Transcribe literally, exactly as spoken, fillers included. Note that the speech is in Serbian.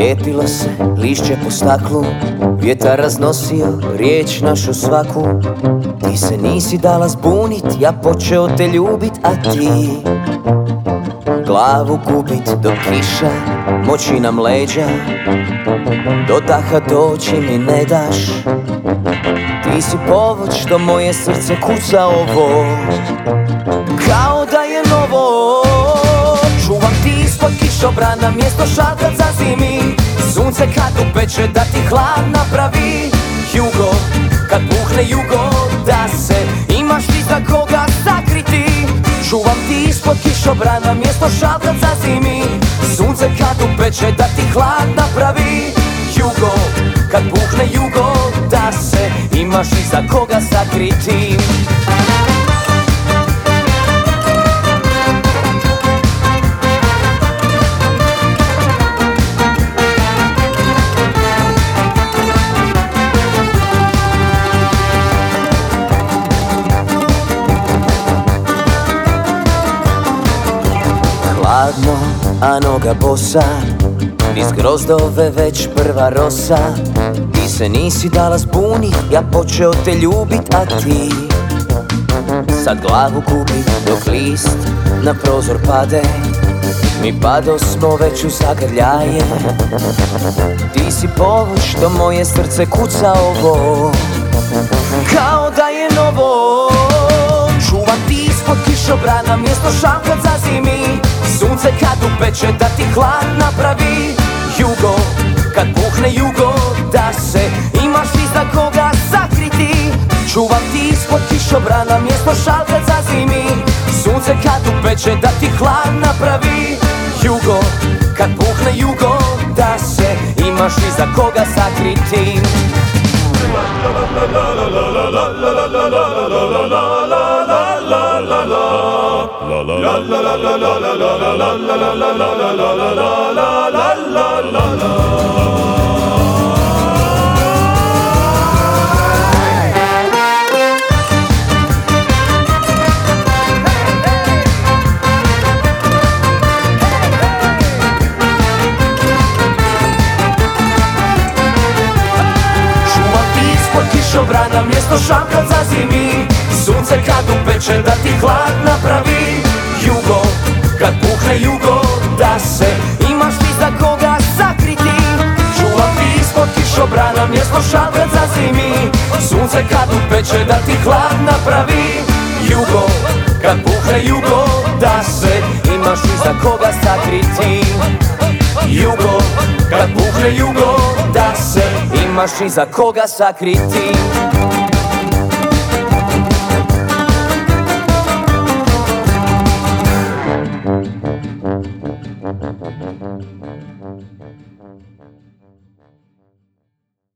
Lijepilo se lišće po staklu, vjetar raznosio riječ našu svaku. Ti se nisi dala zbunit, ja počeo te ljubit, a ti glavu gubit do kiša, moći nam leđa, do daha doći mi ne daš. Ti si povod što moje srce kuca ovo, kao da je novo. Čuvam ti ispod kišobrana mjesto šalkat za zimi, sunce kad upeče da ti hlad napravi. Jugo, kad puhne jugo, da se imaš ti za koga sakriti. Čuvam ti ispod kišobrana mjesto šalkat za zimi, sunce kad upeče da ti hlad napravi. Jugo, kad puhne jugo, da se imaš ti za koga sakriti. Hladno, a noga bosa, niz grozdove već prva rosa. Ti se nisi dala zbunit, ja počeo te ljubit, a ti sad glavu gubi dok list na prozor pade. Mi pado smo već u zagrljaje, ti si povod što moje srce kuca ovo, kao da je novo. Čuvam ti ispod kišobrana mjesto šalkat za zimi, sunce kad upeče da ti hlad napravi. Jugo, kad puhne jugo, da se imaš ti za koga sakriti. Čuvam ti ispod kišobrana mjesto šalkat za zimi, sunce kad upeče da ti hlad napravi. Jugo, kad puhne jugo, da se imaš ti za koga sakriti. Kišobrana mjesto šalkat za zimi, sunce kad upeče da ti hlad napravi. Jugo, kad puhne jugo, da se imaš ti za koga sakriti. Čuvam ti ispod kišobrana mjesto šalkat za zimi, sunce kad upeče da ti hlad napravi. Jugo, kad puhne jugo, da se imaš ti za koga sakriti. Jugo, kad puhne jugo, da se imaš ti za koga sakriti.